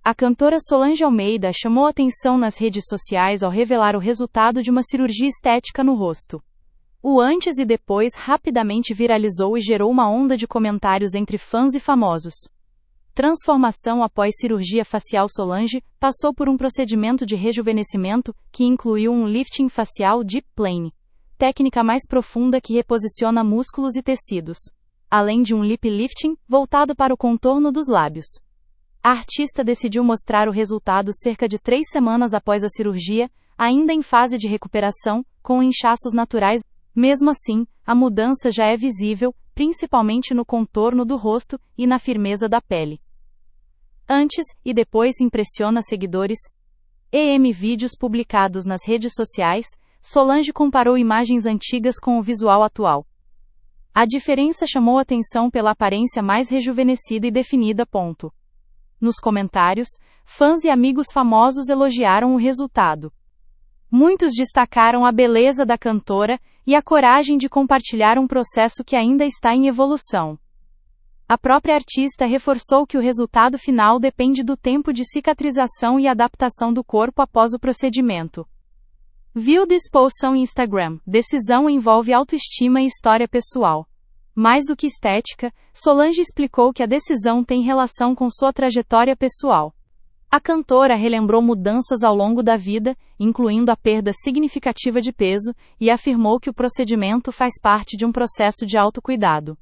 A cantora Solange Almeida chamou atenção nas redes sociais ao revelar o resultado de uma cirurgia estética no rosto. O antes e depois rapidamente viralizou e gerou uma onda de comentários entre fãs e famosos. Transformação após cirurgia facial. Solange passou por um procedimento de rejuvenescimento que incluiu um lifting facial Deep Plane, técnica mais profunda que reposiciona músculos e tecidos, além de um lip lifting voltado para o contorno dos lábios. A artista decidiu mostrar o resultado cerca de 3 semanas após a cirurgia, ainda em fase de recuperação, com inchaços naturais. Mesmo assim, a mudança já é visível, principalmente no contorno do rosto e na firmeza da pele. Antes e depois impressiona seguidores. Vídeos publicados nas redes sociais, Solange comparou imagens antigas com o visual atual. A diferença chamou atenção pela aparência mais rejuvenescida e definida. Nos comentários, fãs e amigos famosos elogiaram o resultado. Muitos destacaram a beleza da cantora e a coragem de compartilhar um processo que ainda está em evolução. A própria artista reforçou que o resultado final depende do tempo de cicatrização e adaptação do corpo após o procedimento. Viu disposição em Instagram. Decisão envolve autoestima e história pessoal. Mais do que estética, Solange explicou que a decisão tem relação com sua trajetória pessoal. A cantora relembrou mudanças ao longo da vida, incluindo a perda significativa de peso, e afirmou que o procedimento faz parte de um processo de autocuidado.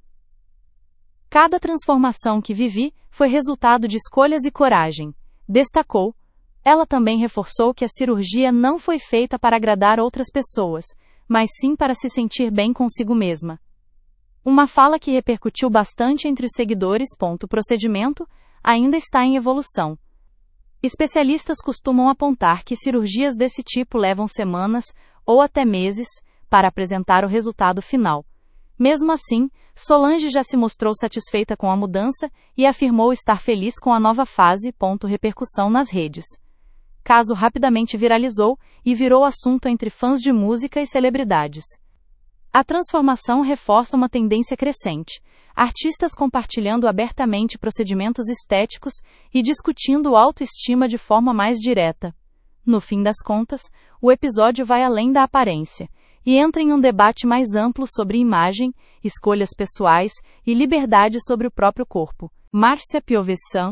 Cada transformação que vivi foi resultado de escolhas e coragem, destacou. Ela também reforçou que a cirurgia não foi feita para agradar outras pessoas, mas sim para se sentir bem consigo mesma. Uma fala que repercutiu bastante entre os seguidores. O procedimento ainda está em evolução. Especialistas costumam apontar que cirurgias desse tipo levam semanas, ou até meses, para apresentar o resultado final. Mesmo assim, Solange já se mostrou satisfeita com a mudança e afirmou estar feliz com a nova fase. Repercussão nas redes. Caso rapidamente viralizou e virou assunto entre fãs de música e celebridades. A transformação reforça uma tendência crescente. Artistas compartilhando abertamente procedimentos estéticos e discutindo autoestima de forma mais direta. No fim das contas, o episódio vai além da aparência e entra em um debate mais amplo sobre imagem, escolhas pessoais e liberdade sobre o próprio corpo. Márcia Piovesan,